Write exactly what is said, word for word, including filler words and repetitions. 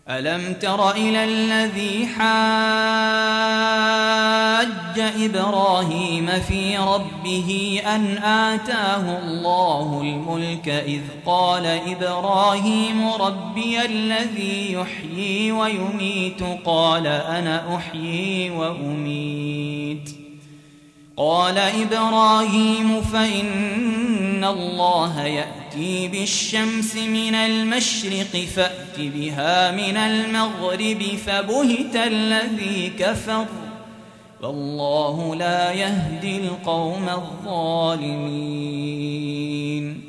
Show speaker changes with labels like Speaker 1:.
Speaker 1: ألم تر إلى الذي حاج إبراهيم في ربه أن آتاه الله الملك إذ قال إبراهيم ربي الذي يحيي ويميت قال أنا أحيي وأميت قال إبراهيم فإن الله يأتي بالشمس من المشرق فأت بها من المغرب فبهت الذي كفر والله لا يهدي القوم الظالمين.